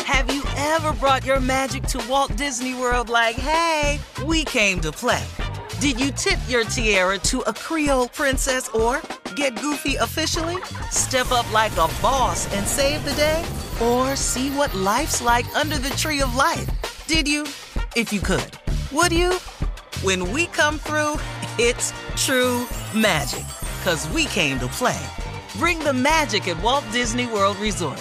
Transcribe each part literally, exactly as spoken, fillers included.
Have you ever brought your magic to Walt Disney World like, hey, we came to play? Did you tip your tiara to a Creole princess or get goofy officially? Step up like a boss and save the day? Or see what life's like under the tree of life? Did you? If you could. Would you? When we come through, it's true magic. 'Cause we came to play. Bring the magic at Walt Disney World Resort.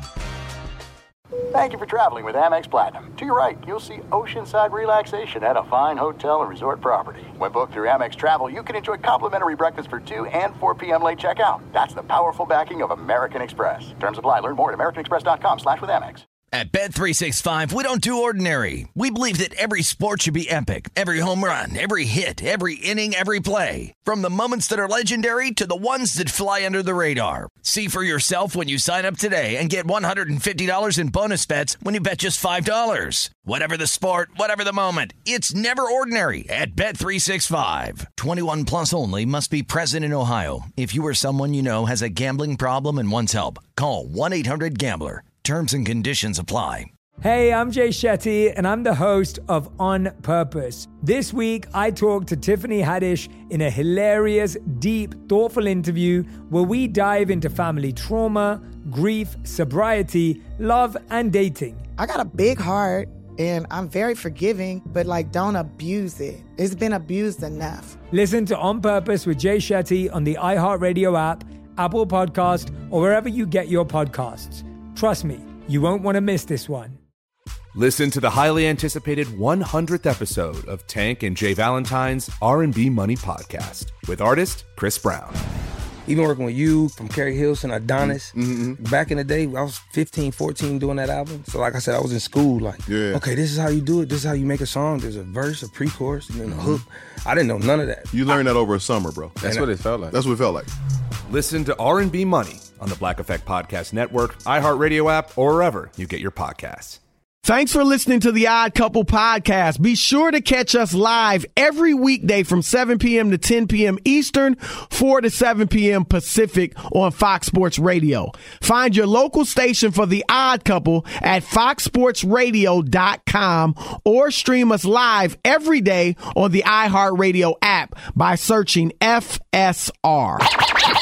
Thank you for traveling with Amex Platinum. To your right, you'll see oceanside relaxation at a fine hotel and resort property. When booked through Amex Travel, you can enjoy complimentary breakfast for two and four p.m. late checkout. That's the powerful backing of American Express. Terms apply. Learn more at americanexpress.com slash with Amex. At Bet three sixty-five, we don't do ordinary. We believe that every sport should be epic. Every home run, every hit, every inning, every play. From the moments that are legendary to the ones that fly under the radar. See for yourself when you sign up today and get one hundred fifty dollars in bonus bets when you bet just five dollars. Whatever the sport, whatever the moment, it's never ordinary at Bet three sixty-five. twenty-one plus only. Must be present in Ohio. If you or someone you know has a gambling problem and wants help, call one eight hundred gambler. Terms and conditions apply. Hey, I'm Jay Shetty, and I'm the host of On Purpose. This week, I talked to Tiffany Haddish in a hilarious, deep, thoughtful interview where we dive into family trauma, grief, sobriety, love, and dating. I got a big heart, and I'm very forgiving, but, like, don't abuse it. It's been abused enough. Listen to On Purpose with Jay Shetty on the iHeartRadio app, Apple Podcast, or wherever you get your podcasts. Trust me, you won't want to miss this one. Listen to the highly anticipated one hundredth episode of Tank and Jay Valentine's R and B Money Podcast with artist Chris Brown. Even working with you, from Carrie Hilson, Adonis, Mm-hmm. back in the day, I was fifteen, fourteen doing that album. So like I said, I was in school like, Yeah. okay, this is how you do it. This is how you make a song. There's a verse, a pre-chorus, and then a hook. I didn't know none of that. You learned that over a summer, bro. That's what it felt like. That's what it felt like. Listen to R and B Money on the Black Effect Podcast Network, iHeartRadio app, or wherever you get your podcasts. Thanks for listening to the Odd Couple podcast. Be sure to catch us live every weekday from seven p.m. to ten p.m. Eastern, four to seven p.m. Pacific on Fox Sports Radio. Find your local station for the Odd Couple at fox sports radio dot com or stream us live every day on the iHeartRadio app by searching F S R. Now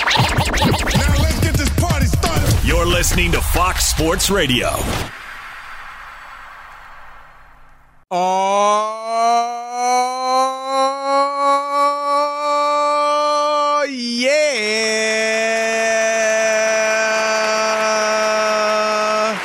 let's get this party started. You're listening to Fox Sports Radio. Oh, yeah.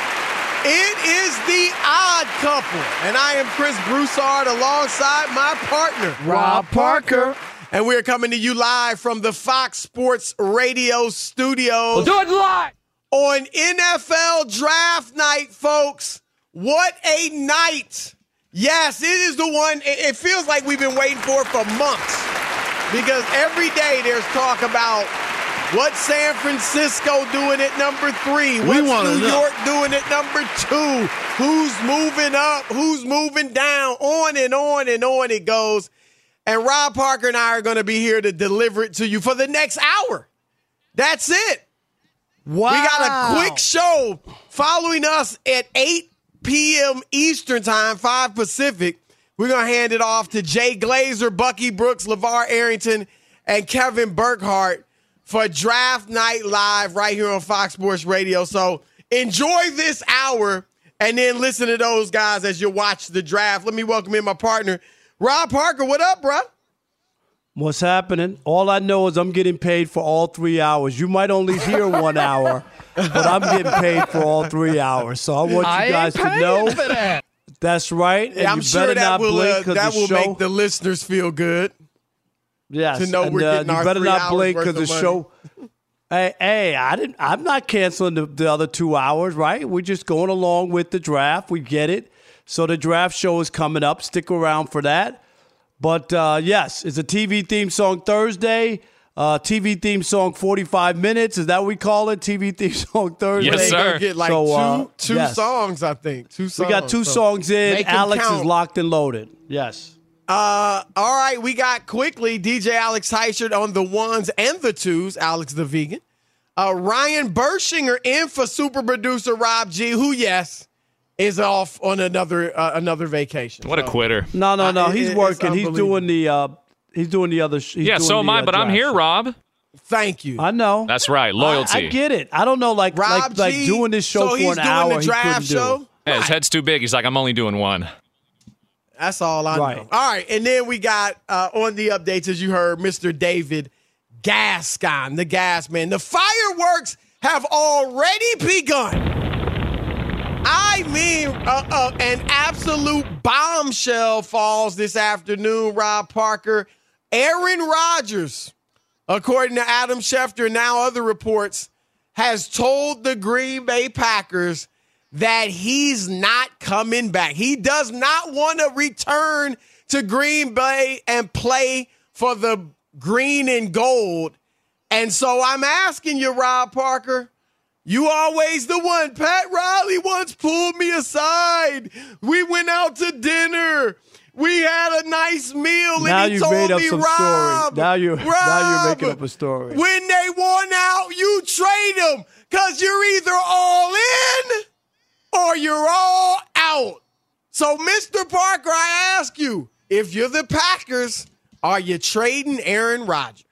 It is the Odd Couple, and I am Chris Broussard alongside my partner, Rob Parker. And we're coming to you live from the Fox Sports Radio studios. We'll do it live! On N F L Draft Night, folks. What a night. Yes, it is the one. It feels like we've been waiting for it for months because every day there's talk about what's San Francisco doing at number three, what's New York doing at number two, who's moving up, who's moving down, on and on and on it goes. And Rob Parker and I are going to be here to deliver it to you for the next hour. That's it. Wow. We got a quick show following us at eight p.m. Eastern time, five Pacific. We're going to hand it off to Jay Glazer, Bucky Brooks, LeVar Arrington, and Kevin Burkhardt for Draft Night Live right here on Fox Sports Radio. So enjoy this hour and then listen to those guys as you watch the draft. Let me welcome in my partner, Rob Parker. What up, bro? What's happening? All I know is I'm getting paid for all three hours. You might only hear one hour, but I'm getting paid for all three hours. So I want you I guys ain't to know paying for that. That's right. And Yeah, I'm you sure better that not will, blink uh, 'cause that the will show, make the listeners feel good. yes, to know and, we're uh, getting you our better three not hours blink worth because the of show. Hey, hey, I didn't. I'm not canceling the, the other two hours, right? We're just going along with the draft. We get it. So the draft show is coming up. Stick around for that. But uh, yes, it's a T V theme song Thursday. Uh, T V theme song forty-five minutes. Is that what we call it? T V theme song Thursday. Yes, sir. Get like So, two, uh, two yes. songs, I think. Two songs. We got two So songs in. make 'em Alex count. is locked and loaded. Yes. Uh, all right, we got quickly D J Alex Heichert on the ones and the twos. Alex the vegan. Uh, Ryan Bershinger in for super producer Rob G, who, yes, is off on another uh, another vacation. What so, a quitter! No, no, no. I, he's it, working. He's doing the. Uh, he's doing the other. He's yeah, doing so the, am I. Uh, but I'm here, show. Rob. Thank you. I know. That's right. Loyalty. I, I get it. I don't know, like Rob like, like G, doing this show so for he's an doing hour. the draft he couldn't show. do. Yeah, his head's too big. He's like, I'm only doing one. That's all I right. know. All right, and then we got uh, on the updates, as you heard, Mister David Gascon, the gas man. The fireworks have already begun. I mean, uh, uh, an absolute bombshell falls this afternoon, Rob Parker. Aaron Rodgers, according to Adam Schefter and now other reports, has told the Green Bay Packers that he's not coming back. He does not want to return to Green Bay and play for the green and gold. And so I'm asking you, Rob Parker, you always the one. Pat Riley once pulled me aside. We went out to dinner. We had a nice meal, Now and he you've told made up me, some Rob, story. Now you're Rob, now you're making up a story. when they won out, you trade them because you're either all in or you're all out. So, Mister Parker, I ask you, if you're the Packers, are you trading Aaron Rodgers?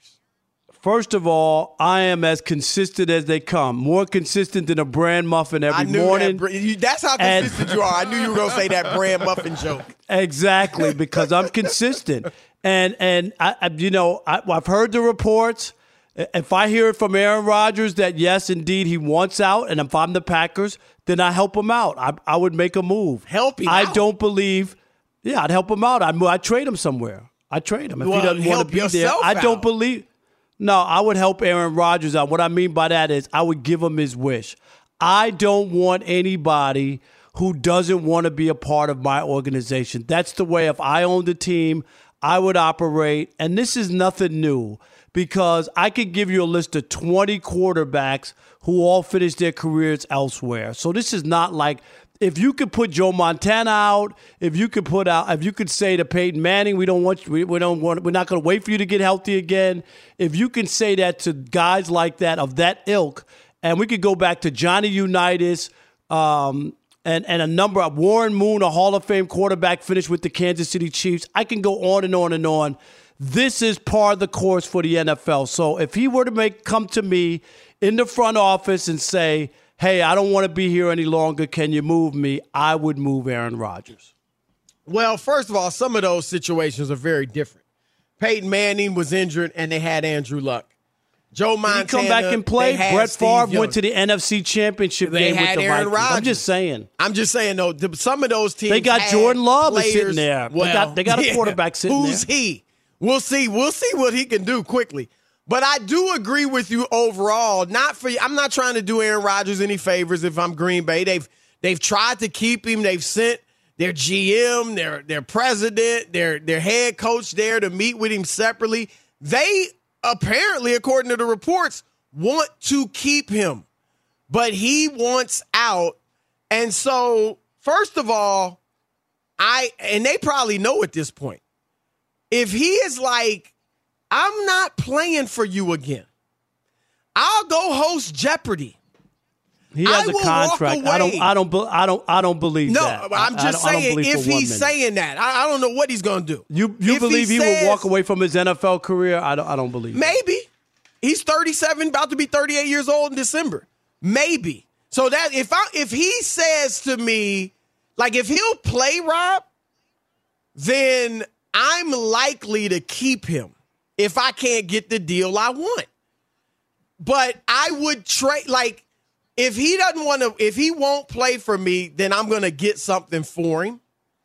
First of all, I am as consistent as they come. More consistent than a bran muffin every I knew morning. That, you, that's how And- consistent you are. I knew you were going to say that bran muffin joke. Exactly, because I'm consistent. And, and I, I, you know, I, I've heard the reports. If I hear it from Aaron Rodgers that, yes, indeed, he wants out, and if I'm the Packers, then I help him out. I, I would make a move. Help him I out? don't believe – yeah, I'd help him out. I'd, I'd trade him somewhere. I'd trade him. If Well, he doesn't want help to be there, yourself I don't out. believe – no, I would help Aaron Rodgers out. What I mean by that is I would give him his wish. I don't want anybody who doesn't want to be a part of my organization. That's the way, if I owned the team, I would operate. And this is nothing new because I could give you a list of twenty quarterbacks who all finished their careers elsewhere. So this is not like if you could put Joe Montana out, if you could put out, if you could say to Peyton Manning, we don't want you, we, we don't want, we're not going to wait for you to get healthy again. If you can say that to guys like that of that ilk, and we could go back to Johnny Unitas, um, and and a number of Warren Moon, a Hall of Fame quarterback, finished with the Kansas City Chiefs. I can go on and on and on. This is part of the course for the N F L. So if he were to make come to me in the front office and say, hey, I don't want to be here any longer, can you move me? I would move Aaron Rodgers. Well, first of all, some of those situations are very different. Peyton Manning was injured, and they had Andrew Luck. Joe Montana, Did he come back and play? they had Brett Steve Favre Young. went to the N F C Championship They game with had the Aaron Vikings. I'm Rodgers. just saying. I'm just saying, though, the, some of those teams They got had Jordan Love is players, sitting there. They Well, got- they got a yeah, quarterback sitting who's there. he? We'll see. We'll see what he can do quickly. But I do agree with you overall. Not for I'm not trying to do Aaron Rodgers any favors if I'm Green Bay. They've they've tried to keep him. They've sent their G M, their their president, their their head coach there to meet with him separately. They apparently, according to the reports, want to keep him, but he wants out. And so, first of all, I and they probably know at this point, if he is like, I'm not playing for you again, I'll go host Jeopardy. He has I a will contract. walk away. I don't. I don't. be- I don't. I don't believe No, that. I'm I- just I don't- I don't saying, believe if for one he's minute. saying that, I, I don't know what he's going to do. You you If believe he, says- will walk away from his N F L career? I don't. I don't believe. that. Maybe. He's thirty-seven, about to be thirty-eight years old in December. Maybe. So that if I if he says to me, like if he'll play Rob, then I'm likely to keep him if I can't get the deal I want. But I would trade, like, if he doesn't want to, if he won't play for me, then I'm going to get something for him.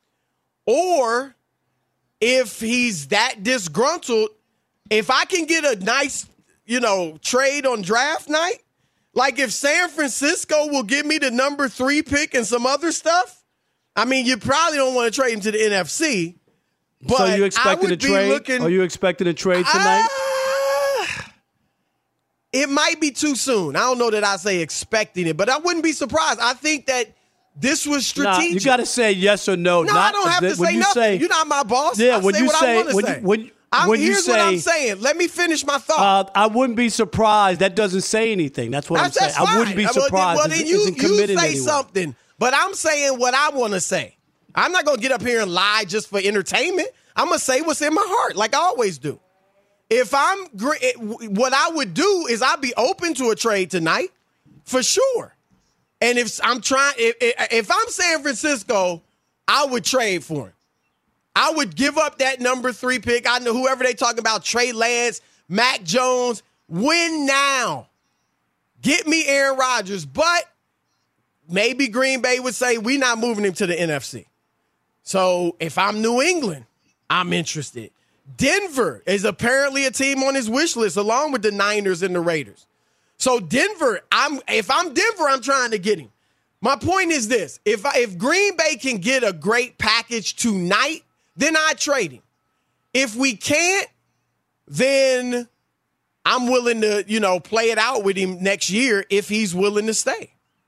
Or if he's that disgruntled, if I can get a nice, you know, trade on draft night, like if San Francisco will give me the number three pick and some other stuff, I mean, you probably don't want to trade him to the N F C. But So you I expecting a would be trade? looking- Are you expecting a trade tonight? Ah, it might be too soon. I don't know that I say expecting it, but I wouldn't be surprised. I think that this was Nah, strategic. you got to say yes or no. No, not I don't have that- to when say you nothing. Say, You're not my boss. Yeah, I when say you what say I want to when say. you, when, I'm, when you here's say what I'm saying. Let me finish my thought. uh, I wouldn't be surprised. That doesn't say anything. That's what that's, I'm saying. that's I wouldn't be fine. Well, then- surprised. Well, It then you, isn't you committing say anywhere. something. But I'm saying what I want to say. I'm not going to get up here and lie just for entertainment. I'm going to say what's in my heart, like I always do. If I'm, what I would do is I'd be open to a trade tonight, for sure. And if I'm trying, if, if I'm San Francisco, I would trade for him. I would give up that number three pick. I know whoever they talking about, Trey Lance, Mac Jones, win now. Get me Aaron Rodgers. But maybe Green Bay would say, we're not moving him to the N F C. So if I'm New England, I'm interested. Denver is apparently a team on his wish list, along with the Niners and the Raiders. So Denver, I'm if I'm Denver, I'm trying to get him. My point is this. If I, if Green Bay can get a great package tonight, then I trade him. If we can't, then I'm willing to, you know, play it out with him next year if he's willing to stay.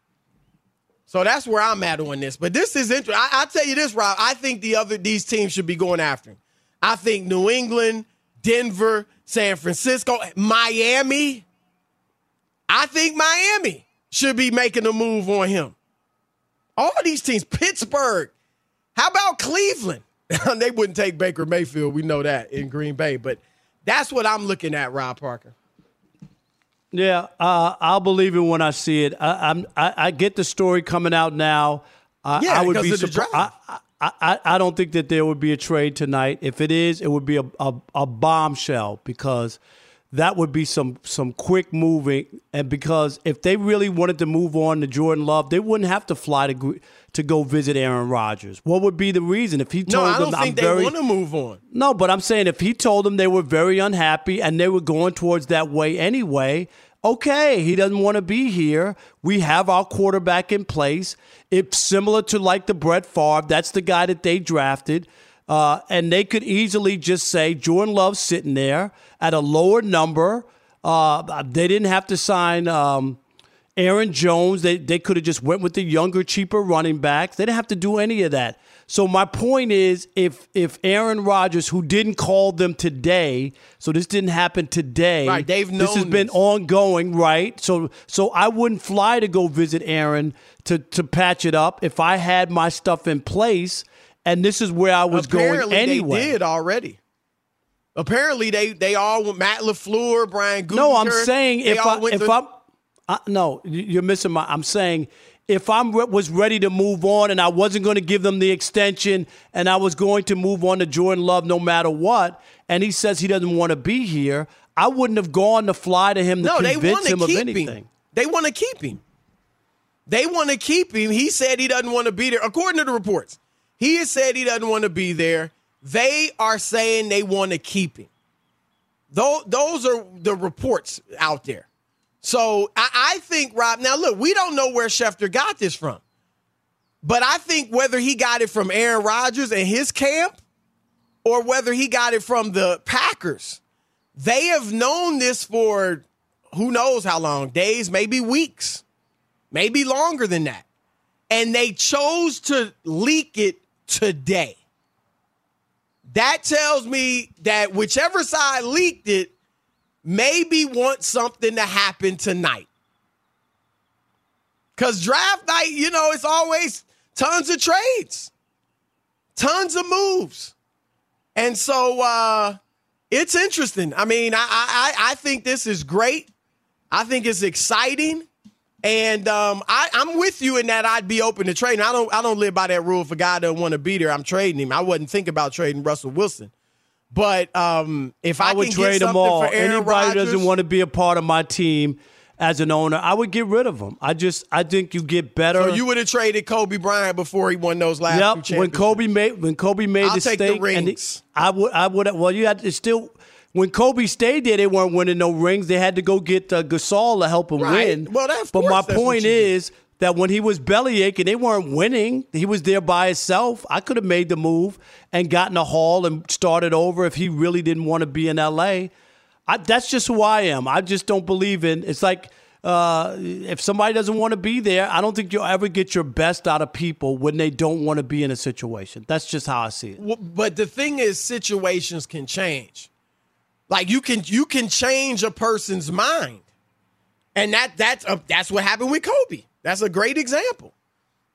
So that's where I'm at on this. But this is interesting. I, I'll tell you this, Rob. I think the other these teams should be going after him. I think New England, Denver, San Francisco, Miami. I think Miami should be making a move on him. All these teams, Pittsburgh. How about Cleveland? They wouldn't take Baker Mayfield. We know that in Green Bay. But that's what I'm looking at, Rob Parker. Yeah, uh, I'll believe it when I see it. I, I'm, I, I get the story coming out now. Uh, yeah, I would because be of the surprised. draft. I, I, I don't think that there would be a trade tonight. If it is, it would be a, a, a bombshell because that would be some some quick moving. And because if they really wanted to move on to Jordan Love, they wouldn't have to fly to to go visit Aaron Rodgers. What would be the reason if he told no, I don't them think I'm they very want to move on? No, but I'm saying if he told them they were very unhappy and they were going towards that way anyway. Okay, he doesn't want to be here. We have our quarterback in place. It's similar to like the Brett Favre. That's the guy that they drafted. Uh, and they could easily just say Jordan Love's sitting there at a lower number. Uh, they didn't have to sign um, Aaron Jones. They, they could have just went with the younger, cheaper running backs. They didn't have to do any of that. So my point is, if if Aaron Rodgers, who didn't call them today, so this didn't happen today. Right, they've known this has been this. ongoing, right? So so I wouldn't fly to go visit Aaron to to patch it up if I had my stuff in place, and this is where I was Apparently going anyway. They did already. Apparently they they all Matt LaFleur, Brian Gutekunst. No, I'm saying they if all I went if to- I'm I, no, you're missing my. I'm saying. If I was ready to move on and I wasn't going to give them the extension and I was going to move on to Jordan Love no matter what, and he says he doesn't want to be here, I wouldn't have gone to fly to him to no, they convince want to him of keep anything. him. They want to keep him. They want to keep him. He said he doesn't want to be there. According to the reports, he has said he doesn't want to be there. They are saying they want to keep him. Those, those are the reports out there. So I, I think, Rob, now look, we don't know where Schefter got this from. But I think whether he got it from Aaron Rodgers and his camp or whether he got it from the Packers, they have known this for who knows how long, days, maybe weeks, maybe longer than that. And they chose to leak it today. That tells me that whichever side leaked it, maybe want something to happen tonight. Because draft night, you know, it's always tons of trades, tons of moves. And so uh, it's interesting. I mean, I, I, I think this is great. I think it's exciting. And um, I, I'm with you in that I'd be open to trading. I don't I don't live by that rule. If a guy doesn't want to be there, I'm trading him. I wouldn't think about trading Russell Wilson. But um, if I, I would can trade get them something all. for Aaron Anybody Rodgers, doesn't want to be a part of my team as an owner, I would get rid of them. I just I think you get better. So you would have traded Kobe Bryant before he won those last two Yep. championships. When Kobe made when Kobe made I'll the take the stake, and rings. he- I would I would well you had to still. When Kobe stayed there, they weren't winning no rings. They had to go get uh, Gasol to help him Right. win. Well, that- of but course my that's what point you do. is that when he was belly aching, they weren't winning. He was there by himself. I could have made the move and gotten a haul and started over if he really didn't want to be in L A. I, that's just who I am. I just don't believe in. It's like uh, if somebody doesn't want to be there, I don't think you'll ever get your best out of people when they don't want to be in a situation. That's just how I see it. Well, but the thing is, situations can change. Like you can you can change a person's mind, and that that's a, that's what happened with Kobe. That's a great example.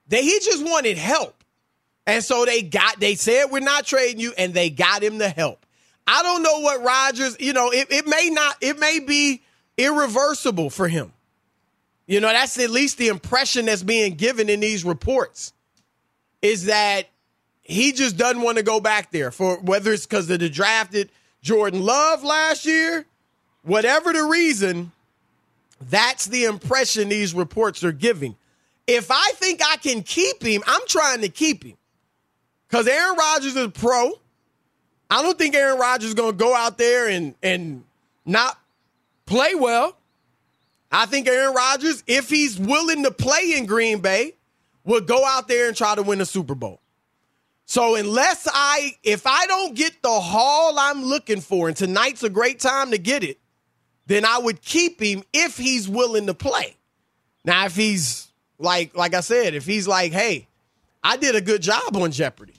They, he just wanted help. And so they got, they said, we're not trading you, and they got him the help. I don't know what Rodgers, you know, it, it may not, it may be irreversible for him. You know, that's at least the impression that's being given in these reports, is that he just doesn't want to go back there, for whether it's because of the drafted Jordan Love last year, whatever the reason, that's the impression these reports are giving. If I think I can keep him, I'm trying to keep him. Because Aaron Rodgers is a pro. I don't think Aaron Rodgers is going to go out there and, and not play well. I think Aaron Rodgers, if he's willing to play in Green Bay, will go out there and try to win a Super Bowl. So unless I, if I don't get the haul I'm looking for, and tonight's a great time to get it, then I would keep him if he's willing to play. Now, if he's like, like I said, if he's like, hey, I did a good job on Jeopardy.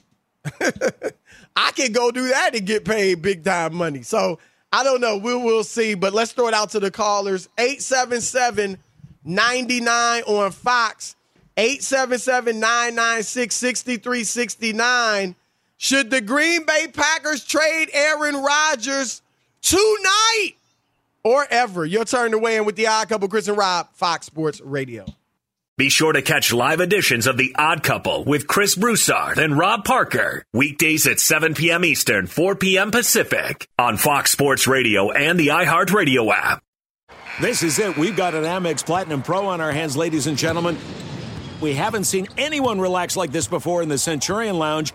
I can go do that and get paid big time money. So I don't know. We'll, we'll see. But let's throw it out to the callers. eight seven seven, nine nine on Fox. eight seven seven, nine nine six, six three six nine. Should the Green Bay Packers trade Aaron Rodgers tonight or ever? Your turn to weigh in with the Odd Couple, Chris and Rob, Fox Sports Radio. Be sure to catch live editions of The Odd Couple with Chris Broussard and Rob Parker. Weekdays at seven p.m. Eastern, four p.m. Pacific on Fox Sports Radio and the iHeartRadio app. This is it. We've got an Amex Platinum Pro on our hands, ladies and gentlemen. We haven't seen anyone relax like this before in the Centurion Lounge.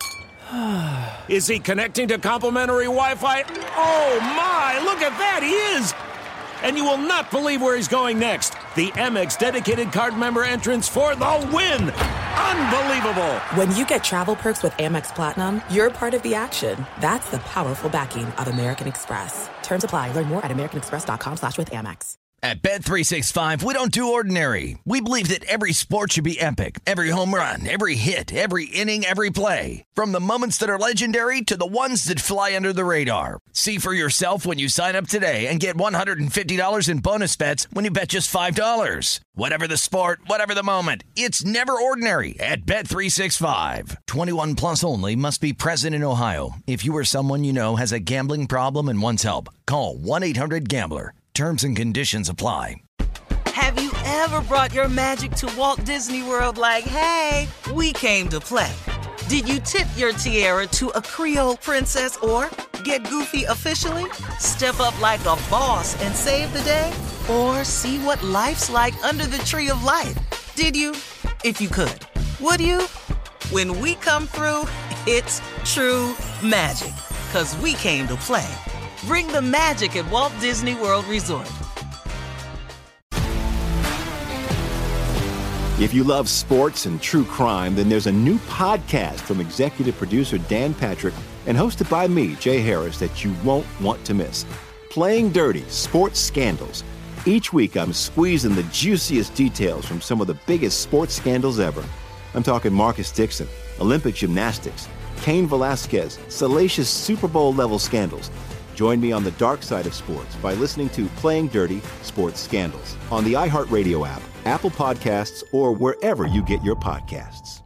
Is he connecting to complimentary Wi-Fi? Oh, my. Look at that. He is. And you will not believe where he's going next. The Amex dedicated card member entrance for the win. Unbelievable. When you get travel perks with Amex Platinum, you're part of the action. That's the powerful backing of American Express. Terms apply. Learn more at americanexpress.com slash with Amex. At Bet three sixty-five, we don't do ordinary. We believe that every sport should be epic. Every home run, every hit, every inning, every play. From the moments that are legendary to the ones that fly under the radar. See for yourself when you sign up today and get one hundred fifty dollars in bonus bets when you bet just five dollars. Whatever the sport, whatever the moment, it's never ordinary at Bet three sixty-five. twenty-one plus only. Must be present in Ohio. If you or someone you know has a gambling problem and wants help, call one eight hundred gambler. Terms and conditions apply. Have you ever brought your magic to Walt Disney World like, hey, we came to play? Did you tip your tiara to a Creole princess or get goofy officially? Step up like a boss and save the day? Or see what life's like under the tree of life? Did you? If you could. Would you? When we come through, it's true magic. 'Cause we came to play. Bring the magic at Walt Disney World Resort. If you love sports and true crime, then there's a new podcast from executive producer Dan Patrick and hosted by me, Jay Harris, that you won't want to miss. Playing Dirty: Sports Scandals. Each week, I'm squeezing the juiciest details from some of the biggest sports scandals ever. I'm talking Marcus Dixon, Olympic gymnastics, Cain Velasquez, salacious Super Bowl-level scandals. Join me on the dark side of sports by listening to Playing Dirty: Sports Scandals on the iHeartRadio app, Apple Podcasts, or wherever you get your podcasts.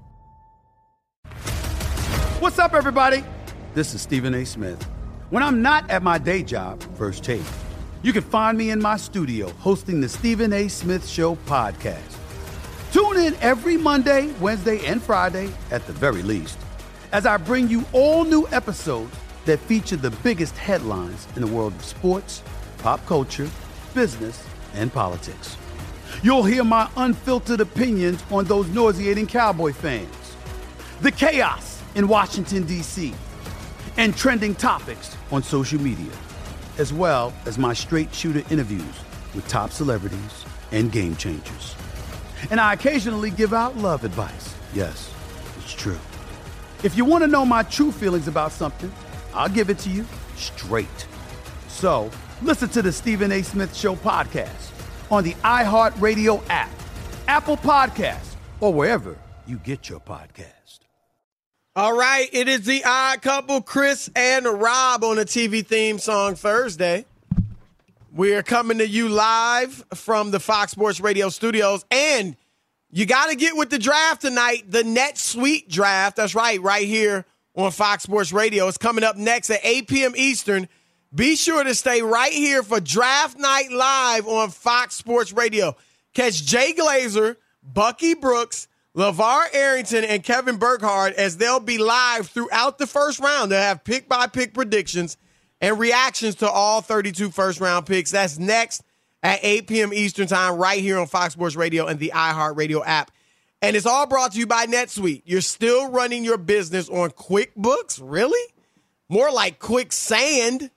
What's up, everybody? This is Stephen A. Smith. When I'm not at my day job, First Take, you can find me in my studio hosting the Stephen A. Smith Show podcast. Tune in every Monday, Wednesday, and Friday, at the very least, as I bring you all new episodes that feature the biggest headlines in the world of sports, pop culture, business, and politics. You'll hear my unfiltered opinions on those nauseating Cowboy fans, the chaos in Washington, D C, and trending topics on social media, as well as my straight shooter interviews with top celebrities and game changers. And I occasionally give out love advice. Yes, it's true. If you want to know my true feelings about something, I'll give it to you straight. So, listen to the Stephen A. Smith Show podcast on the iHeartRadio app, Apple Podcasts, or wherever you get your podcast. All right, it is the Odd Couple, Chris and Rob, on a T V theme song Thursday. We are coming to you live from the Fox Sports Radio studios, and You got to get with the draft tonight, the NetSuite draft. That's right, right here on Fox Sports Radio. It's coming up next at eight p.m. Eastern. Be sure to stay right here for Draft Night Live on Fox Sports Radio. Catch Jay Glazer, Bucky Brooks, LeVar Arrington, and Kevin Burkhardt as they'll be live throughout the first round. They'll have pick-by-pick predictions and reactions to all thirty-two first-round picks. That's next at eight p.m. Eastern time right here on Fox Sports Radio and the iHeartRadio app. And it's all brought to you by NetSuite. You're still running your business on QuickBooks? Really? More like quicksand.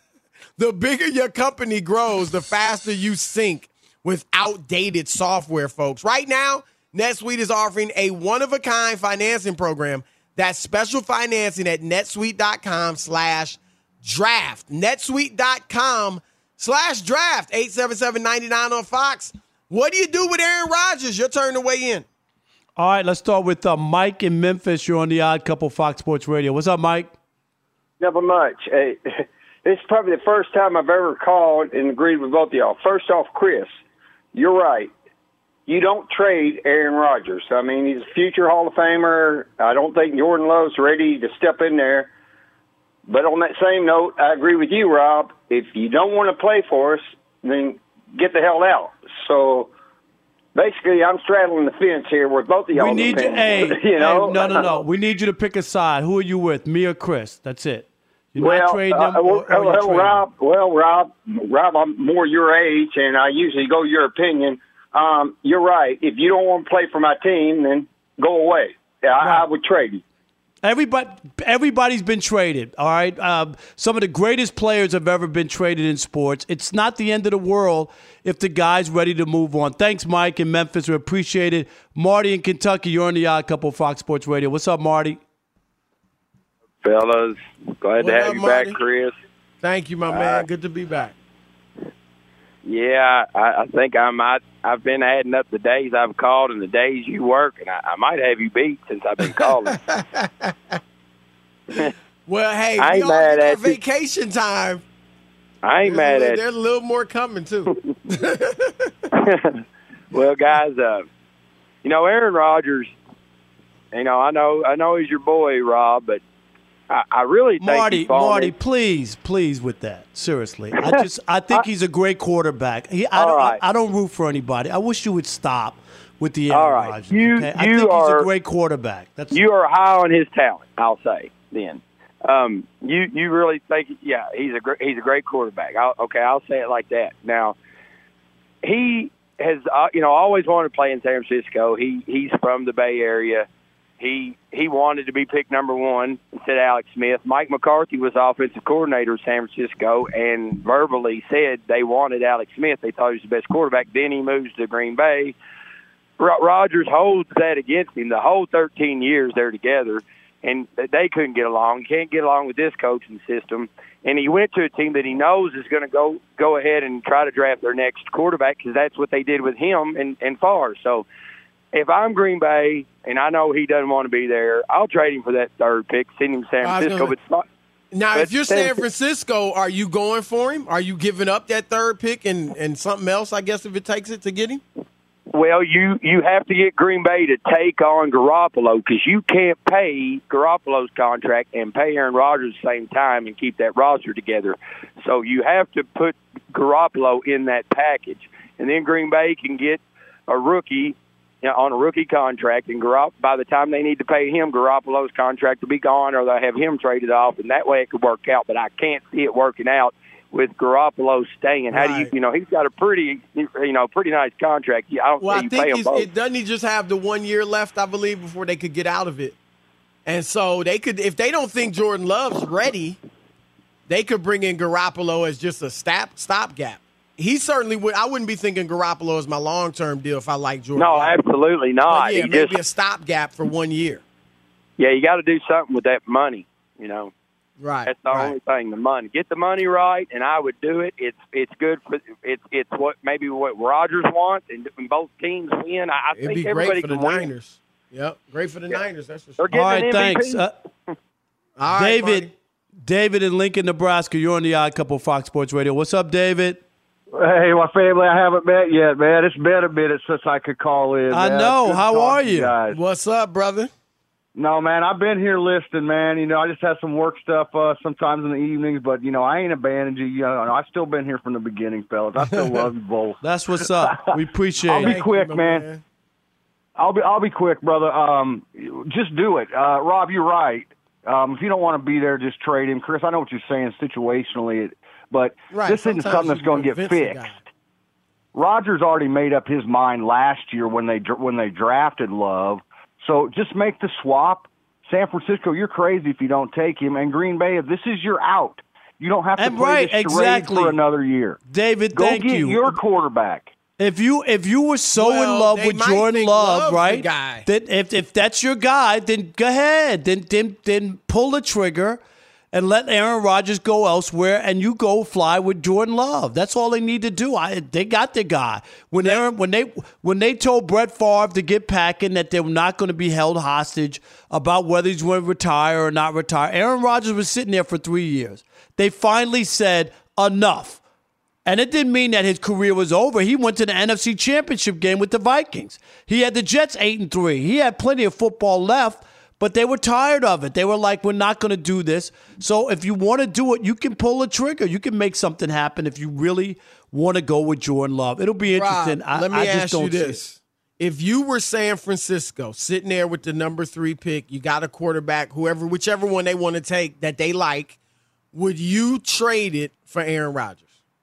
The bigger your company grows, the faster you sync with outdated software, folks. Right now, NetSuite is offering a one-of-a-kind financing program. That's special financing at netsuite.com slash draft. netsuite.com slash draft. eight seven seven, nine nine on Fox. What do you do with Aaron Rodgers? Your turn to weigh in. All right, let's start with uh, Mike in Memphis. You're on the Odd Couple Fox Sports Radio. What's up, Mike? Never much. Hey, this is probably the first time I've ever called and agreed with both of y'all. First off, Chris, you're right. You don't trade Aaron Rodgers. I mean, he's a future Hall of Famer. I don't think Jordan Love's ready to step in there. But on that same note, I agree with you, Rob. If you don't want to play for us, then get the hell out. So basically, I'm straddling the fence here with both of y'all. We need you, hey, you know? hey, no, no, no. We need you to pick a side. Who are you with, me or Chris? That's it. You're well, not trading them. Uh, or, well, or well trading Rob, well, Rob, Rob, I'm more your age, and I usually go your opinion. Um, you're right. If you don't want to play for my team, then go away. I, Right. I would trade you. Everybody, everybody's been traded, all right? Um, some of the greatest players have ever been traded in sports. It's not the end of the world if the guy's ready to move on. Thanks, Mike in Memphis. We appreciate it. Marty in Kentucky, you're on the Odd Couple Fox Sports Radio. What's up, Marty? Fellas, glad What to have up, you Marty? back, Chris. Thank you, my Uh, man. Good to be back. Yeah, I, I think I might. I've been adding up the days I've called and the days you work, and I, I might have you beat since I've been calling. Well, hey, I we ain't all mad get our at you. vacation time. I ain't There's mad a, at There's a little more coming, too. you. Well, guys, uh, you know Aaron Rodgers. You know, I know, I know he's your boy, Rob, but I, I really think Marty, he's fallen Marty, in- please, please, with that. Seriously, I just, I think he's a great quarterback. He, I, All don't, right. I, I don't root for anybody. I wish you would stop with the All Aaron right. Rodgers. You- okay? I you think are- he's a great quarterback. That's you are high on his talent. I'll say then. Um, you you really think? Yeah, he's a great he's a great quarterback. I'll, okay, I'll say it like that. Now, he has uh, you know always wanted to play in San Francisco. He he's from the Bay Area. He he wanted to be picked number one instead of Alex Smith. Mike McCarthy was offensive coordinator of San Francisco and verbally said they wanted Alex Smith. They thought he was the best quarterback. Then he moves to Green Bay. Ro- Rodgers holds that against him. The whole thirteen years they're together, and they couldn't get along. Can't get along with this coaching system. And he went to a team that he knows is going to go go ahead and try to draft their next quarterback because that's what they did with him and, and Favre. So if I'm Green Bay and I know he doesn't want to be there, I'll trade him for that third pick, send him to San I was Francisco. gonna- But it's not, Now, but if you're San- San Francisco, are you going for him? Are you giving up that third pick and, and something else, I guess, if it takes it to get him? Well, you, you have to get Green Bay to take on Garoppolo because you can't pay Garoppolo's contract and pay Aaron Rodgers at the same time and keep that roster together. So you have to put Garoppolo in that package. And then Green Bay can get a rookie you know, on a rookie contract, and Garop- by the time they need to pay him, Garoppolo's contract will be gone or they'll have him traded off, and that way it could work out. But I can't see it working out with Garoppolo staying. How do you, Right. you know, he's got a pretty, you know, pretty nice contract. I don't Well, see I you pay think him he's, both. it doesn't he just have the one year left, I believe, before they could get out of it. And so they could, if they don't think Jordan Love's ready, they could bring in Garoppolo as just a stop stopgap. He certainly would. I wouldn't be thinking Garoppolo as my long term deal if I like Jordan. No, Love. absolutely not. But yeah, He maybe just- a stopgap for one year. Yeah, you got to do something with that money, you know. Right. That's the right. only thing, the money. Get the money right, and I would do it. It's it's good for it's it's what maybe what Rodgers wants, and, and both teams win. I, I It'd think be everybody great for the can win. Niners. Yep, great for the Yeah. Niners. That's for They're sure. All getting right, an M V P. thanks. Uh, All right, David, buddy. David in Lincoln, Nebraska. You're on the Odd Couple Fox Sports Radio. What's up, David? Hey, my family, I haven't met yet, man. It's been a minute since I could call in. I man. know. Good How talking are to you? guys. What's up, brother? No, man, I've been here listening, man. You know, I just have some work stuff uh, sometimes in the evenings, but, you know, I ain't abandoned you. You know, I've still been here from the beginning, fellas. I still love you both. That's what's up. We appreciate I'll it. be quick, you, man. man. I'll be I'll be quick, brother. Um, just do it. Uh, Rob, you're right. Um, if you don't want to be there, just trade him. Chris, I know what you're saying situationally, but Right, this isn't sometimes something that's you going to get convince the fixed. guy. Rodgers already made up his mind last year when they when they drafted Love. So just make the swap. San Francisco, you're crazy if you don't take him. And Green Bay, if this is your out, you don't have to And play right, this charade exactly. for another year. David, Go thank get you. your quarterback. If you if you were so Well, in love they with might Jordan think Love, Love's the right? guy. That if if that's your guy, then go ahead. Then then then pull the trigger and let Aaron Rodgers go elsewhere, and you go fly with Jordan Love. That's all they need to do. I they got their guy. When Aaron when they when they told Brett Favre to get packing that they were not going to be held hostage about whether he's going to retire or not retire, Aaron Rodgers was sitting there for three years. They finally said enough. And it didn't mean that his career was over. He went to the N F C Championship game with the Vikings. He had the Jets eight and three. He had plenty of football left, but they were tired of it. They were like, we're not going to do this. So if you want to do it, you can pull a trigger. You can make something happen if you really want to go with Jordan Love. It'll be interesting. Rob, I, let me I just ask don't you see this. If you were San Francisco, sitting there with the number three pick, you got a quarterback, whoever, whichever one they want to take that they like, would you trade it for Aaron Rodgers?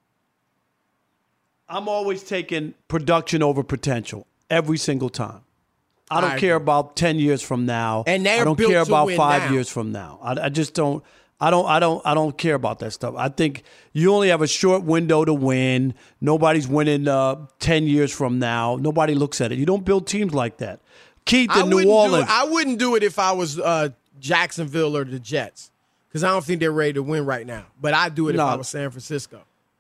I'm always taking production over potential every single time. I don't I care agree. about ten years from now. And they're I don't built care to about win five now. years from now. I, I just don't. I don't. I don't. I don't care about that stuff. I think you only have a short window to win. Nobody's winning uh, ten years from now. Nobody looks at it. You don't build teams like that. Keith I in New wouldn't do Orleans. it- I wouldn't do it if I was uh, Jacksonville or the Jets, because I don't think they're ready to win right now. But I'd do it No. if I was San Francisco.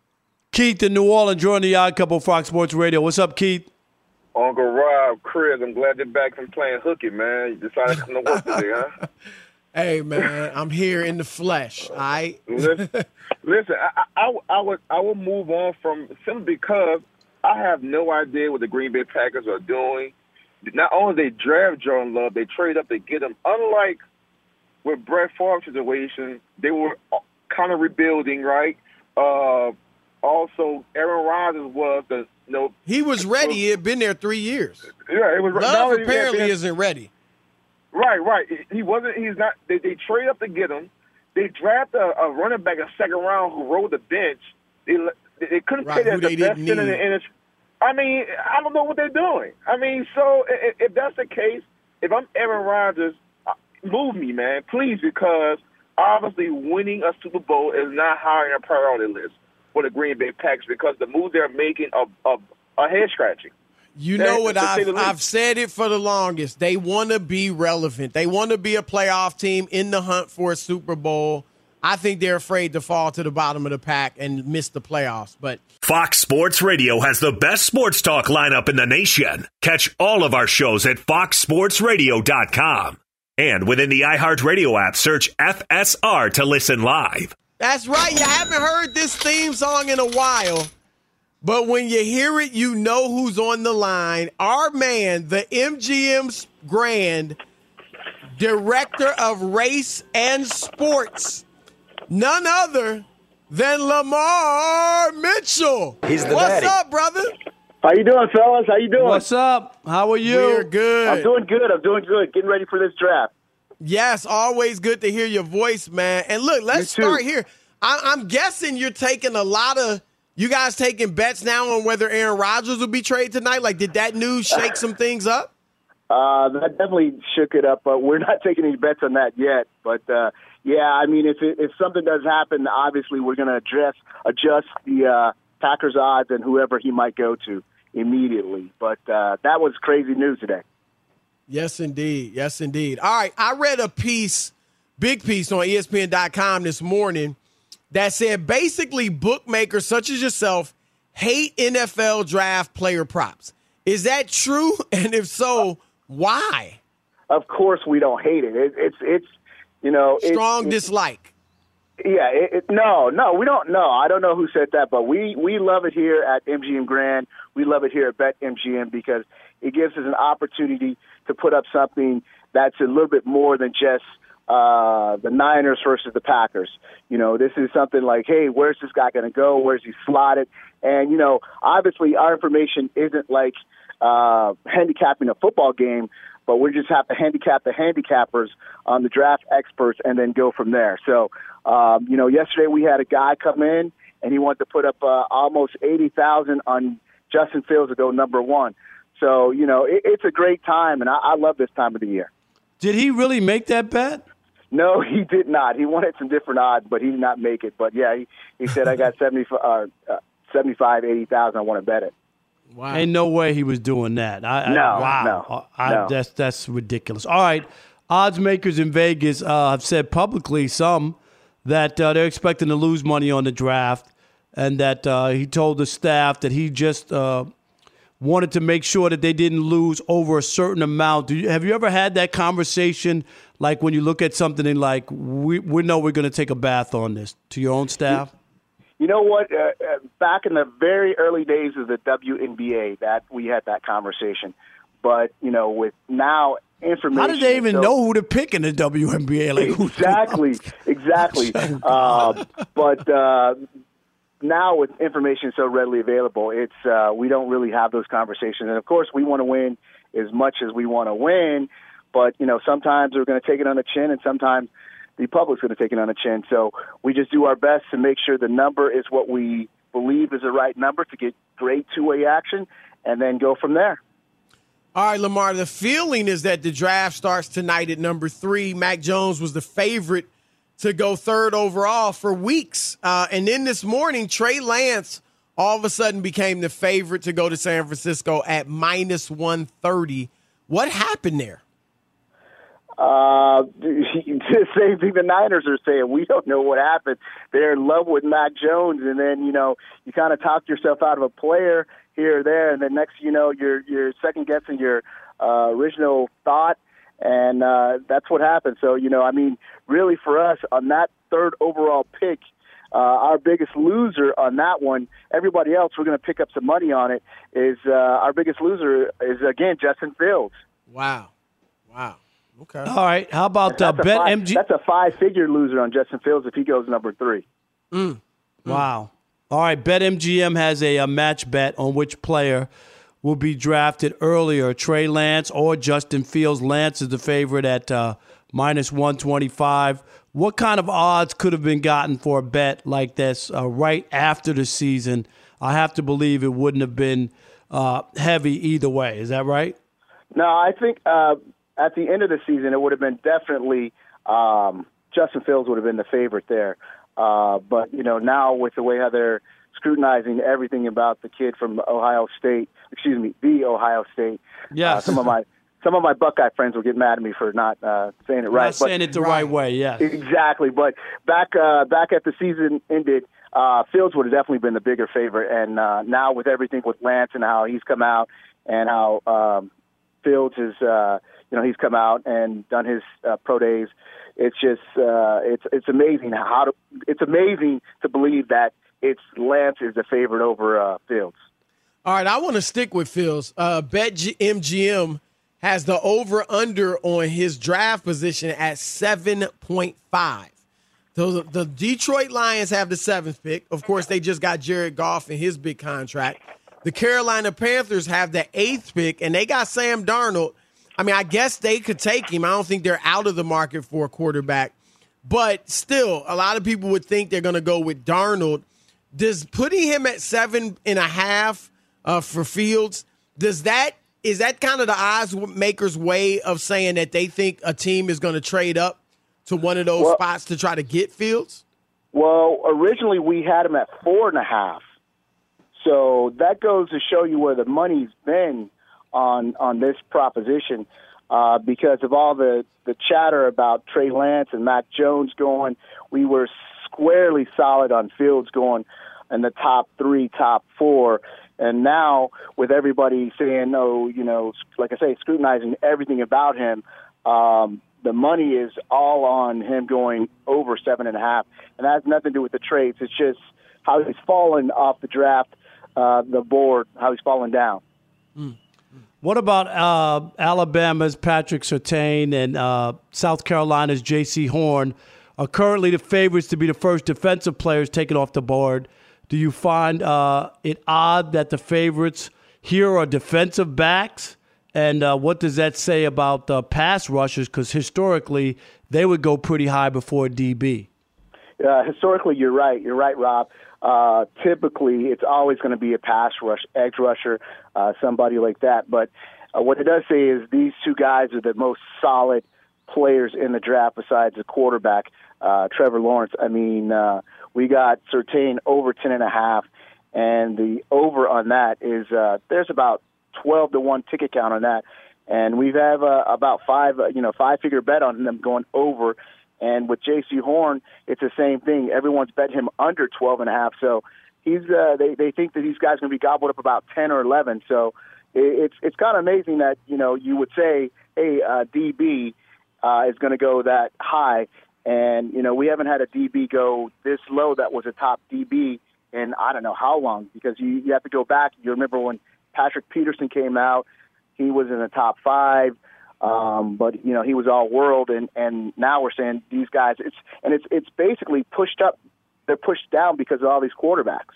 Keith in New Orleans, joining the Odd Couple Fox Sports Radio. What's up, Keith? Uncle Rob, Chris, I'm glad you're back from playing hooky, man. You decided to come to work today, huh? Hey, man, I'm here in the flesh, all right? Listen, listen I, I, I, would, I would move on from simply because I have no idea what the Green Bay Packers are doing. Not only they draft Jordan Love, they trade up to get him. Unlike with Brett Favre's situation, they were kind of rebuilding, right? Uh, also, Aaron Rodgers was the you know, He was ready. He had been there three years. Yeah, it was not Love only- apparently yeah, isn't ready. Right, right. He wasn't. He's not. They, they trade up to get him. They draft a, a running back a second round who rode the bench. They they couldn't Right, say who that they the best didn't center in the need. N F L. I mean, I don't know what they're doing. I mean, so if, if that's the case, if I'm Aaron Rodgers, uh, move me, man, please, because obviously winning a Super Bowl is not high on a priority list for the Green Bay Packers because the moves they're making are, are, are head scratching. You That- know what? to say I've, the least. I've said it for the longest. They want to be relevant. They want to be a playoff team in the hunt for a Super Bowl. I think they're afraid to fall to the bottom of the pack and miss the playoffs. But Fox Sports Radio has the best sports talk lineup in the nation. Catch all of our shows at fox sports radio dot com. And within the iHeartRadio app, search F S R to listen live. that's right. You haven't heard this theme song in a while. But when you hear it, you know who's on the line. Our man, the M G M Grand Director of Race and Sports, none other than Lamar Mitchell. He's the What's daddy. up, brother? How you doing, fellas? How you doing? What's up? How are you? We're good. I'm doing good. I'm doing good. Getting ready for this draft. Yes, always good to hear your voice, man. And look, let's You too. start here. I, I'm guessing you're taking a lot of, you guys taking bets now on whether Aaron Rodgers will be traded tonight. Like, did that news shake some things up? Uh, that definitely shook it up, but we're not taking any bets on that yet. But uh, yeah, I mean, if it, if something does happen, obviously we're going to address adjust the uh, Packers odds and whoever he might go to immediately. But uh, that was crazy news today. Yes, indeed. Yes, indeed. All right, I read a piece, big piece on E S P N dot com this morning that said basically bookmakers such as yourself hate N F L draft player props. Is that true? And if so, why? Of course, we don't hate it. it it's it's you know it's, Strong it's, dislike. Yeah, it, it, no, no, we don't know. I don't know who said that, but we, we love it here at M G M Grand. We love it here at BetMGM because it gives us an opportunity to put up something that's a little bit more than just uh, the Niners versus the Packers. You know, this is something like, hey, where's this guy going to go? Where's he slotted? And, you know, obviously our information isn't like uh, handicapping a football game, but we just have to handicap the handicappers on the draft experts and then go from there. So, um, you know, yesterday we had a guy come in and he wanted to put up uh, almost eighty thousand on Justin Fields to go number one. So, you know, it, it's a great time, and I, I love this time of the year. Did he really make that bet? No, he did not. He wanted some different odds, but he did not make it. But, yeah, he, he said, I got seventy, uh, uh, seventy-five, eighty thousand. I want to bet it. Wow. Ain't no way he was doing that. I, No, I, wow. no, I, no. That's, that's ridiculous. All right. Odds makers in Vegas uh, have said publicly, some, that uh, they're expecting to lose money on the draft, and that uh, he told the staff that he just uh, wanted to make sure that they didn't lose over a certain amount. Do you, have you ever had that conversation, like when you look at something and like, we, we know we're going to take a bath on this, to your own staff? You know what? Uh, uh, back in the very early days of the W N B A, that we had that conversation. But, you know, with now information. How did they even so, know who to pick in the W N B A? Like, exactly, exactly. uh, but uh, now with information so readily available, it's uh, we don't really have those conversations. And, of course, we want to win as much as we want to win. But, you know, sometimes we're going to take it on the chin, and sometimes the public's going to take it on the chin. So we just do our best to make sure the number is what we believe is the right number to get great two-way action and then go from there. All right, Lamar, the feeling is that the draft starts tonight at number three. Mac Jones was the favorite to go third overall for weeks. Uh, and then this morning, Trey Lance all of a sudden became the favorite to go to San Francisco at minus one thirty. What happened there? Uh, the same thing the Niners are saying. We don't know what happened. They're in love with Mac Jones, and then, you know, you kind of talk yourself out of a player here or there, and then next you know, you're you're second-guessing your uh, original thought, and uh, that's what happened. So, you know, I mean, really for us, on that third overall pick, uh, our biggest loser on that one, everybody else, we're going to pick up some money on it, is uh, our biggest loser is, again, Justin Fields. Wow. Wow. Okay. All right. How about uh, BetMGM? That's a five-figure loser on Justin Fields if he goes number three. Mm. Wow. All right. BetMGM has a, a match bet on which player will be drafted earlier, Trey Lance or Justin Fields. Lance is the favorite at uh, minus one twenty-five. What kind of odds could have been gotten for a bet like this uh, right after the season? I have to believe it wouldn't have been uh, heavy either way. Is that right? No, I think uh, at the end of the season, it would have been definitely um, Justin Fields would have been the favorite there. Uh, but, you know, now with the way how they're scrutinizing everything about the kid from Ohio State, excuse me, the Ohio State, yes. uh, some of my some of my Buckeye friends will get mad at me for not uh, saying it right. Not saying but, it the right, right way, yeah. Exactly. But back uh, back at the season ended, uh, Fields would have definitely been the bigger favorite. And uh, now with everything with Lance and how he's come out and how um, Fields is, uh, you know, he's come out and done his uh, pro days. It's just uh, it's it's amazing how to, it's amazing to believe that it's Lance is the favorite over uh, Fields. All right, I want to stick with Fields. Uh, BetMGM has the over-under on his draft position at seven point five. So the Detroit Lions have the seventh pick. Of course, they just got Jared Goff in his big contract. The Carolina Panthers have the eighth pick, and they got Sam Darnold. I mean, I guess they could take him. I don't think they're out of the market for a quarterback. But still, a lot of people would think they're going to go with Darnold. Does putting him at seven and a half uh, for Fields, does that is that kind of the odds makers' way of saying that they think a team is going to trade up to one of those well, spots to try to get Fields? Well, originally we had him at four and a half. So that goes to show you where the money's been on on this proposition, uh, because of all the, the chatter about Trey Lance and Mac Jones going. We were squarely solid on Fields going in the top three, top four. And now with everybody saying, no, you know, like I say, scrutinizing everything about him, um, the money is all on him going over seven and a half, and that has nothing to do with the trades. It's just how he's fallen off the draft, uh, the board, how he's fallen down. Mm. What about uh, Alabama's Patrick Surtain and uh, South Carolina's J C Horn are currently the favorites to be the first defensive players taken off the board? Do you find uh, it odd that the favorites here are defensive backs? And uh, what does that say about uh, pass rushers? Because historically, they would go pretty high before D B. Uh, historically, you're right. You're right, Rob. Uh, typically, it's always going to be a pass rush, edge rusher, uh, somebody like that. But uh, what it does say is these two guys are the most solid players in the draft besides the quarterback, uh, Trevor Lawrence. I mean, uh, we got Surtain over ten and a half, and the over on that is uh, there's about twelve to one ticket count on that, and we have uh, about five, uh, you know, five figure bet on them going over. And with J C Horn, it's the same thing. Everyone's bet him under twelve and a half. So he's, uh, they they think that these guys are going to be gobbled up about ten or eleven. So it, it's it's kind of amazing that you know you would say, hey, uh, D B uh, is going to go that high, and you know we haven't had a D B go this low that was a top D B in I don't know how long, because you you have to go back. You remember when Patrick Peterson came out, he was in the top five, um, but you know he was all world, and, and now we're saying these guys. It's and it's it's basically pushed up. They're pushed down because of all these quarterbacks.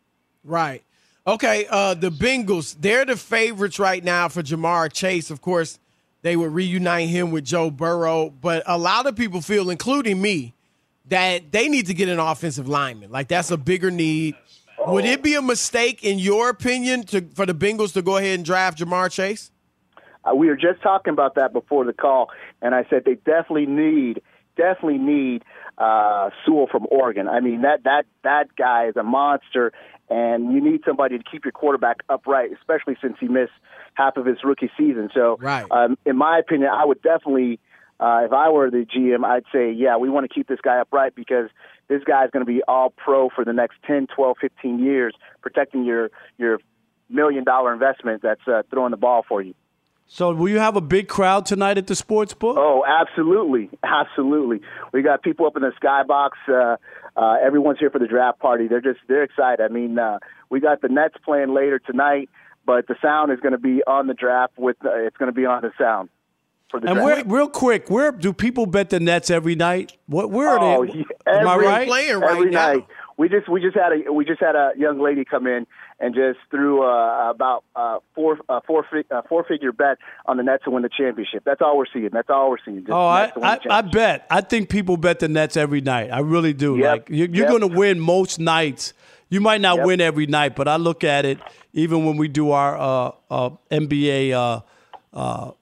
Right. Okay. Uh, the Bengals, they're the favorites right now for Jamar Chase. Of course, they would reunite him with Joe Burrow, but a lot of people feel, including me, that they need to get an offensive lineman. Like that's a bigger need. Would it be a mistake, in your opinion, to, for the Bengals to go ahead and draft Jamar Chase? Uh, we were just talking about that before the call, and I said they definitely need, definitely need uh, Sewell from Oregon. I mean, that that that guy is a monster, and you need somebody to keep your quarterback upright, especially since he missed half of his rookie season. So, right. um, in my opinion, I would definitely, uh, if I were the G M, I'd say, yeah, we want to keep this guy upright because this guy's going to be all pro for the next ten, twelve, fifteen years, protecting your your million-dollar investment that's uh, throwing the ball for you. So will you have a big crowd tonight at the sports book? Oh, absolutely. Absolutely. We got people up in the skybox. Uh, uh, everyone's here for the draft party. They're just they're excited. I mean, uh, we got the Nets playing later tonight, but the sound is going to be on the draft. With uh, It's going to be on the sound. And where, real quick, where do people bet the Nets every night? What where are oh, they? Every, Am I right? Playing right every now. night. We just we just had a we just had a young lady come in and just threw uh, about uh, four uh, four uh, four figure bet on the Nets to win the championship. That's all we're seeing. That's all we're seeing. Just oh, I, I, I bet. I think people bet the Nets every night. I really do. Yep. Like you're, you're Yep. going to win most nights. You might not Yep. win every night, but I look at it even when we do our uh, uh, N B A uh, uh,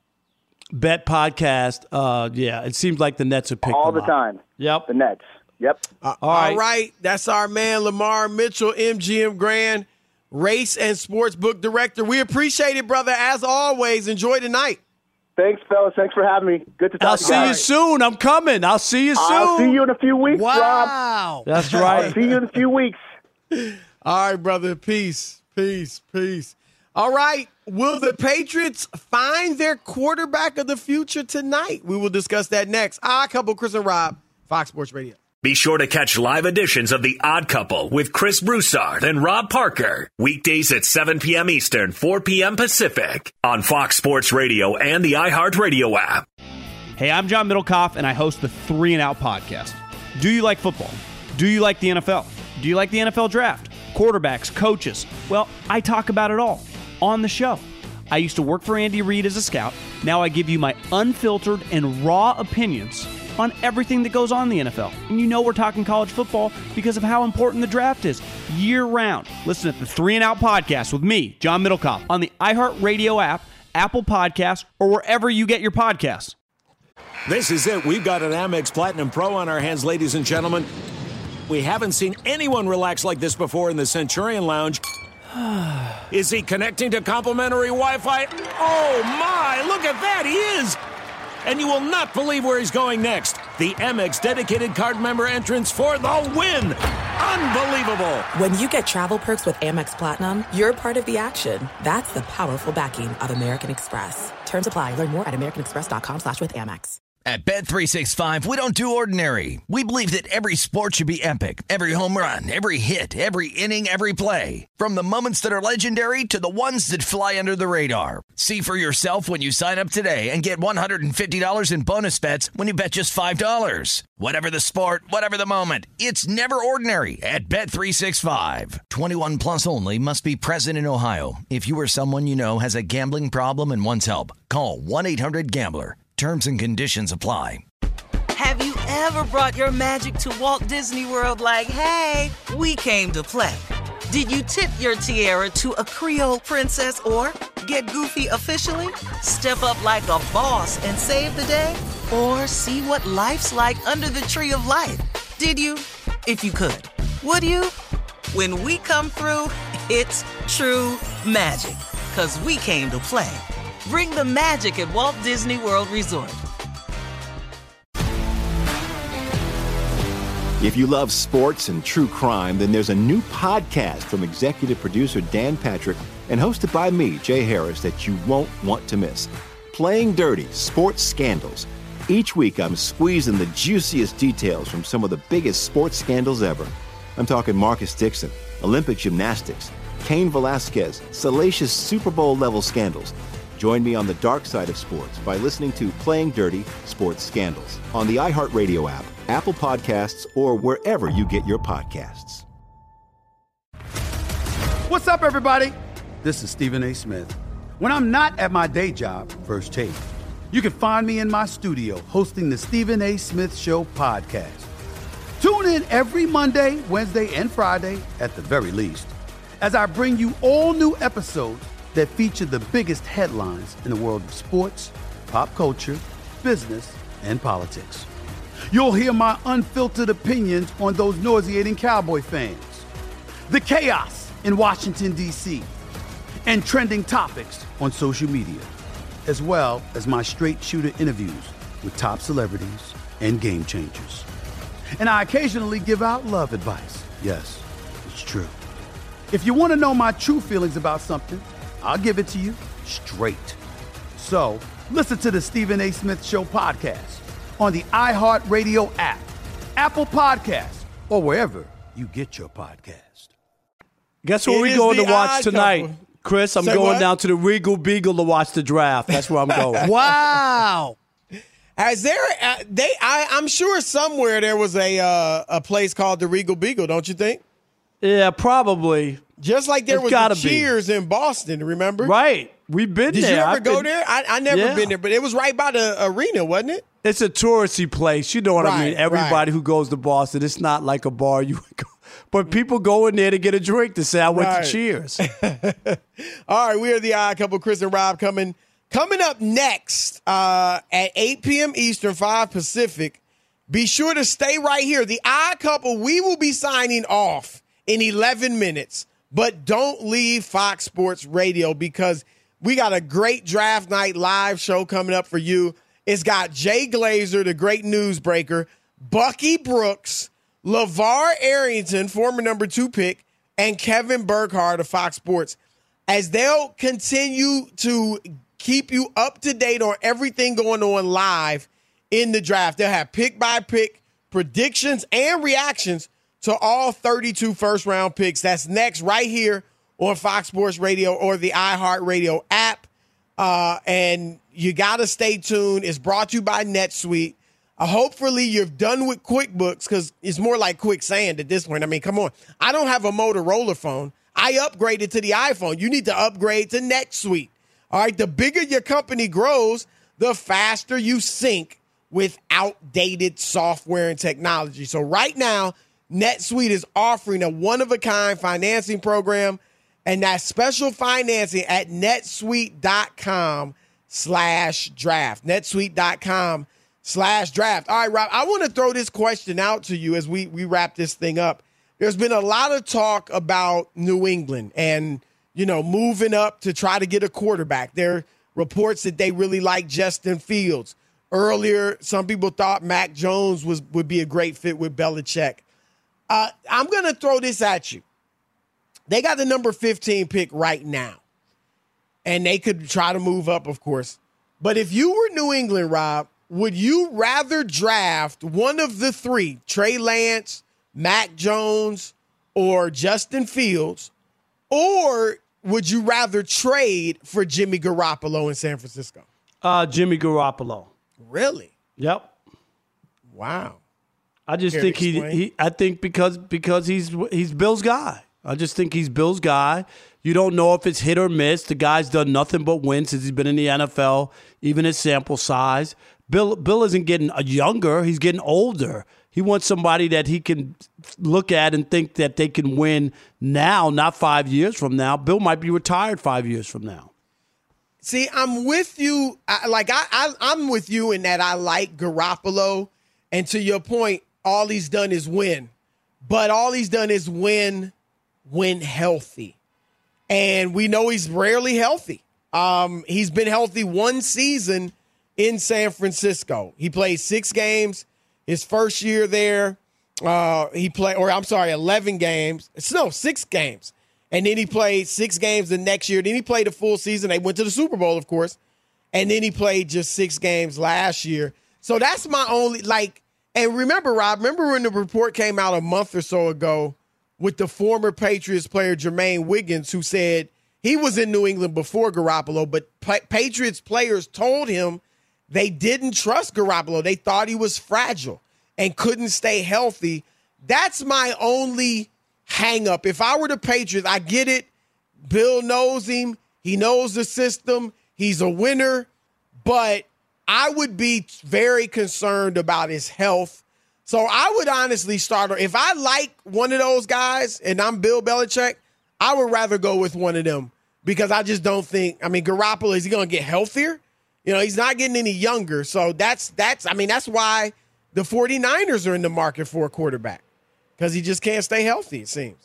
bet podcast. Uh, yeah, it seems like the Nets are picking all the up. time. Yep, the Nets. Yep. Uh, all, right. all right. That's our man, Lamar Mitchell, M G M Grand, race and sportsbook director. We appreciate it, brother. As always, enjoy the night. Thanks, fellas. Thanks for having me. Good to talk I'll to you see you guys. soon. I'm coming. I'll see you soon. I'll see you in a few weeks, Wow. Rob. That's right. I'll see you in a few weeks. All right, brother. Peace, peace, peace. All right. Will the Patriots find their quarterback of the future tonight? We will discuss that next. Ah, couple, Chris and Rob, Fox Sports Radio. Be sure to catch live editions of The Odd Couple with Chris Broussard and Rob Parker. Weekdays at seven p.m. Eastern, four p.m. Pacific on Fox Sports Radio and the iHeartRadio app. Hey, I'm John Middlecoff, and I host the Three and Out podcast. Do you like football? Do you like the N F L? Do you like the N F L draft? Quarterbacks, coaches? Well, I talk about it all on the show. I used to work for Andy Reid as a scout. Now I give you my unfiltered and raw opinions on everything that goes on in the N F L. And you know we're talking college football because of how important the draft is year-round. Listen to the Three and Out podcast with me, John Middlecoff, on the iHeartRadio app, Apple Podcasts, or wherever you get your podcasts. This is it. We've got an Amex Platinum Pro on our hands, ladies and gentlemen. We haven't seen anyone relax like this before in the Centurion Lounge. Is he connecting to complimentary Wi-Fi? Oh, my. Look at that. He is. And you will not believe where he's going next. The Amex dedicated card member entrance for the win. Unbelievable. When you get travel perks with Amex Platinum, you're part of the action. That's the powerful backing of American Express. Terms apply. Learn more at americanexpress.com slash with Amex. At Bet three sixty-five, we don't do ordinary. We believe that every sport should be epic. Every home run, every hit, every inning, every play. From the moments that are legendary to the ones that fly under the radar. See for yourself when you sign up today and get one hundred fifty dollars in bonus bets when you bet just five dollars. Whatever the sport, whatever the moment, it's never ordinary at Bet three sixty-five. twenty-one plus only. Must be present in Ohio. If you or someone you know has a gambling problem and wants help, call one eight hundred gambler. Terms and conditions apply. Have you ever brought your magic to Walt Disney World like, hey, we came to play? Did you tip your tiara to a Creole princess or get goofy officially? Step up like a boss and save the day? Or see what life's like under the tree of life? Did you? If you could. Would you? When we come through, it's true magic. 'Cause we came to play. Bring the magic at Walt Disney World Resort. If you love sports and true crime, then there's a new podcast from executive producer Dan Patrick and hosted by me, Jay Harris, that you won't want to miss. Playing Dirty: Sports Scandals. Each week, I'm squeezing the juiciest details from some of the biggest sports scandals ever. I'm talking Marcus Dixon, Olympic gymnastics, Cain Velasquez, salacious Super Bowl-level scandals. Join me on the dark side of sports by listening to Playing Dirty: Sports Scandals on the iHeartRadio app, Apple Podcasts, or wherever you get your podcasts. What's up, everybody? This is Stephen A. Smith. When I'm not at my day job, First Take, you can find me in my studio hosting the Stephen A. Smith Show podcast. Tune in every Monday, Wednesday, and Friday, at the very least, as I bring you all new episodes that feature the biggest headlines in the world of sports, pop culture, business, and politics. You'll hear my unfiltered opinions on those nauseating Cowboy fans, the chaos in Washington, D C, and trending topics on social media, as well as my straight shooter interviews with top celebrities and game changers. And I occasionally give out love advice. Yes, it's true. If you want to know my true feelings about something, I'll give it to you straight. So, listen to the Stephen A. Smith Show podcast on the iHeartRadio app, Apple Podcasts, or wherever you get your podcast. Guess where It we is going the to watch Odd tonight? Couple. Chris, I'm Say going what? down to the Regal Beagle to watch the draft. That's where I'm going. Wow. Is there? Uh, they? I, I'm sure somewhere there was a uh, a place called the Regal Beagle. Don't you think? Yeah, probably. Just like there It's was gotta the be. Cheers in Boston. Remember? Right. We've been Did there. you ever I've go been- there? I, I never Yeah. been there, but it was right by the arena, wasn't it? It's a touristy place. You know what I Right, mean? Everybody right. who goes to Boston, it's not like a bar you would go. But people go in there to get a drink to say, I went Right. to Cheers. All right, we are the Odd Couple. Chris and Rob coming coming up next uh, at eight p.m. Eastern, five Pacific. Be sure to stay right here. The Odd Couple, we will be signing off in eleven minutes, but don't leave Fox Sports Radio because we got a great draft night live show coming up for you. It's got Jay Glazer, the great newsbreaker, Bucky Brooks, LeVar Arrington, former number two pick, and Kevin Burkhardt of Fox Sports, as they'll continue to keep you up to date on everything going on live in the draft. They'll have pick-by-pick predictions and reactions to all thirty-two first-round picks. That's next right here on Fox Sports Radio or the iHeartRadio app. Uh, and you got to stay tuned. It's brought to you by NetSuite. Uh, hopefully you've done with QuickBooks because it's more like quicksand at this point. I mean, come on. I don't have a Motorola phone. I upgraded to the iPhone. You need to upgrade to NetSuite. All right, the bigger your company grows, the faster you sync with outdated software and technology. So right now, NetSuite is offering a one-of-a-kind financing program, and that's special financing at netsuite.com slash draft. netsuite.com slash draft. All right, Rob, I want to throw this question out to you as we, we wrap this thing up. There's been a lot of talk about New England and, you know, moving up to try to get a quarterback. There are reports that they really like Justin Fields. Earlier, some people thought Mac Jones was would be a great fit with Belichick. Uh, I'm going to throw this at you. They got the number fifteen pick right now, and they could try to move up, of course. But if you were New England, Rob, would you rather draft one of the three, Trey Lance, Mac Jones, or Justin Fields, or would you rather trade for Jimmy Garoppolo in San Francisco? Uh, Jimmy Garoppolo. Really? Yep. Wow. I just Care think to he, explain? he. I think because because he's he's Bill's guy. I just think he's Bill's guy. You don't know if it's hit or miss. The guy's done nothing but win since he's been in the N F L, even his sample size. Bill Bill isn't getting younger. He's getting older. He wants somebody that he can look at and think that they can win now, not five years from now. Bill might be retired five years from now. See, I'm with you. I, like I, I, I'm with you in that I like Garoppolo, and to your point, all he's done is win. But all he's done is win when healthy, and we know he's rarely healthy. Um, he's been healthy one season in San Francisco. He played six games his first year there. Uh, he played, or I'm sorry, eleven games. No, six games. And then he played six games the next year. Then he played a full season. They went to the Super Bowl, of course. And then he played just six games last year. So that's my only, like, and remember, Rob, remember when the report came out a month or so ago with the former Patriots player Jermaine Wiggins, who said he was in New England before Garoppolo, but pa- Patriots players told him they didn't trust Garoppolo. They thought he was fragile and couldn't stay healthy. That's my only hang up. If I were the Patriots, I get it. Bill knows him. He knows the system. He's a winner. But I would be very concerned about his health. So I would honestly start, if I like one of those guys and I'm Bill Belichick, I would rather go with one of them because I just don't think, I mean, Garoppolo, is he going to get healthier? You know, he's not getting any younger. So that's, that's, I mean, that's why the 49ers are in the market for a quarterback. Because he just can't stay healthy, it seems.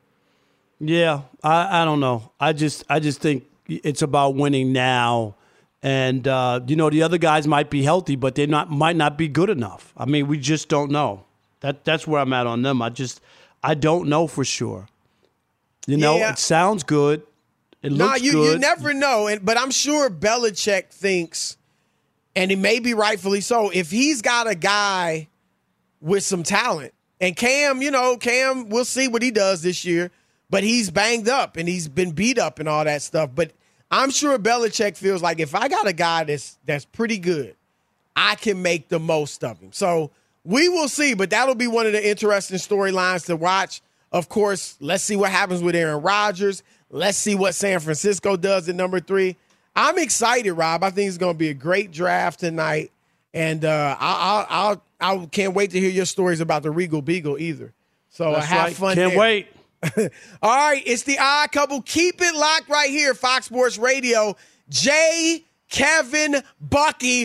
Yeah, I, I don't know. I just I just think it's about winning now. And, uh, you know, the other guys might be healthy, but they not might not be good enough. I mean, we just don't know. That That's where I'm at on them. I just, I don't know for sure. You know, Yeah. it sounds good. It No, looks you, good. you never know. And But I'm sure Belichick thinks, and it may be rightfully so, if he's got a guy with some talent, and Cam, you know, Cam, we'll see what he does this year, but he's banged up and he's been beat up and all that stuff. But I'm sure Belichick feels like if I got a guy that's that's pretty good, I can make the most of him. So we will see, but that'll be one of the interesting storylines to watch. Of course, let's see what happens with Aaron Rodgers. Let's see what San Francisco does at number three. I'm excited, Rob. I think it's going to be a great draft tonight. And uh, I'll, I'll, I'll, I can't wait to hear your stories about the Regal Beagle either. So uh, That's have right. fun. Can't there. wait. All right, it's the Odd Couple. Keep it locked right here, Fox Sports Radio. Jay, Kevin, Bucky,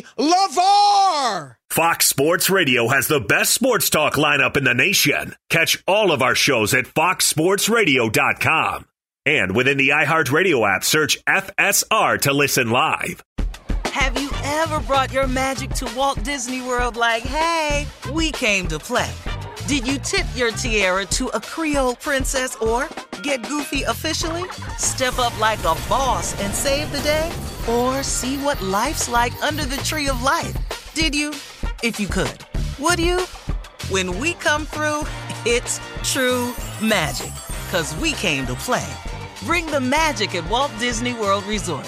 LeVar. Fox Sports Radio has the best sports talk lineup in the nation. Catch all of our shows at fox sports radio dot com. And within the iHeartRadio app, search F S R to listen live. Have you ever brought your magic to Walt Disney World like, hey, we came to play? Did you tip your tiara to a Creole princess or get goofy officially? Step up like a boss and save the day? Or see what life's like under the tree of life? Did you? If you could. Would you? When we come through, it's true magic. 'Cause we came to play. Bring the magic at Walt Disney World Resort.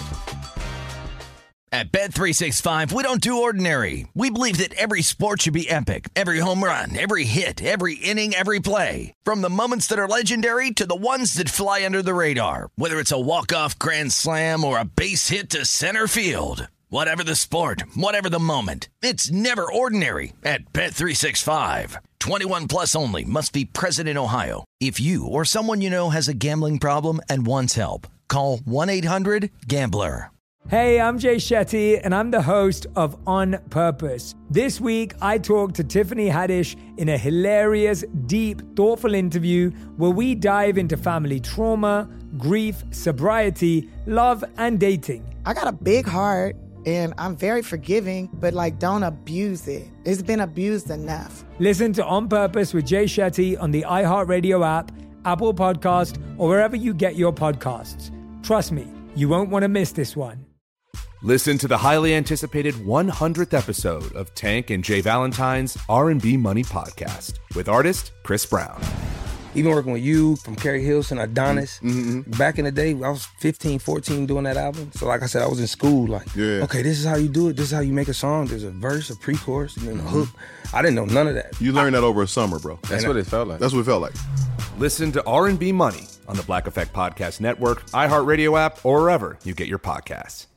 At Bet three sixty-five, we don't do ordinary. We believe that every sport should be epic. Every home run, every hit, every inning, every play. From the moments that are legendary to the ones that fly under the radar. Whether it's a walk-off grand slam or a base hit to center field. Whatever the sport, whatever the moment. It's never ordinary at Bet three sixty-five. twenty-one plus only. Must be present in Ohio. If you or someone you know has a gambling problem and wants help, call one eight hundred gambler. Hey, I'm Jay Shetty, and I'm the host of On Purpose. This week, I talked to Tiffany Haddish in a hilarious, deep, thoughtful interview where we dive into family trauma, grief, sobriety, love, and dating. I got a big heart, and I'm very forgiving, but, like, don't abuse it. It's been abused enough. Listen to On Purpose with Jay Shetty on the iHeartRadio app, Apple Podcast, or wherever you get your podcasts. Trust me, you won't want to miss this one. Listen to the highly anticipated one hundredth episode of Tank and Jay Valentine's R and B Money Podcast with artist Chris Brown. Even working with you, from Kerry Hilson, Adonis, Mm-hmm. back in the day, I was fifteen, fourteen doing that album. So like I said, I was in school like, Yeah. okay, this is how you do it. This is how you make a song. There's a verse, a pre-chorus, and then a hook. I didn't know none of that. You learned that over a summer, bro. That's And what I- it felt like. That's what it felt like. Listen to R and B Money on the Black Effect Podcast Network, iHeartRadio app, or wherever you get your podcasts.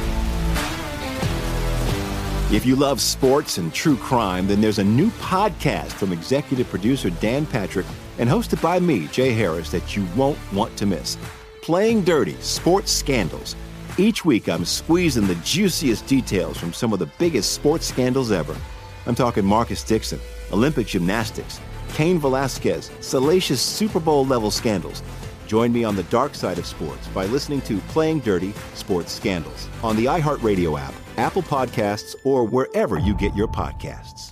If you love sports and true crime, then there's a new podcast from executive producer Dan Patrick and hosted by me, Jay Harris, that you won't want to miss. Playing Dirty: Sports Scandals. Each week, I'm squeezing the juiciest details from some of the biggest sports scandals ever. I'm talking Marcus Dixon, Olympic gymnastics, Cain Velasquez, salacious Super Bowl-level scandals. Join me on the dark side of sports by listening to Playing Dirty: Sports Scandals on the iHeartRadio app, Apple Podcasts, or wherever you get your podcasts.